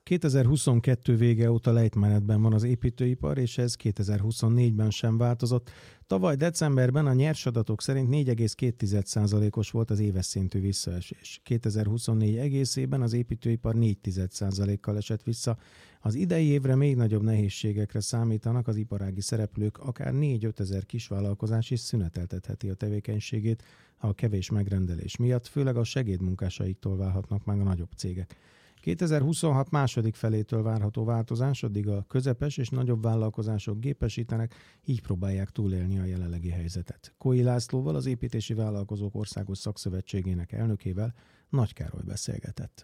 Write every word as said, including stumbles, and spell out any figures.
kétezer-huszonkettő vége óta lejtmenetben van az építőipar, és ez kétezer-huszonnégyben sem változott. Tavaly decemberben a nyers adatok szerint négy egész két százalékos volt az éves szintű visszaesés. kétezer-huszonnégy egészében az építőipar négy százalékkal esett vissza. Az idei évre még nagyobb nehézségekre számítanak, az iparági szereplők, akár négy-öt ezer kisvállalkozás is szüneteltetheti a tevékenységét a kevés megrendelés miatt, főleg a segédmunkásaiktól válhatnak meg a nagyobb cégek. kétezer-huszonhat második felétől várható változás, addig a közepes és nagyobb vállalkozások gépesítenek, így próbálják túlélni a jelenlegi helyzetet. Kói Lászlóval, az Építési Vállalkozók Országos Szakszövetségének elnökével Nagy Károly beszélgetett.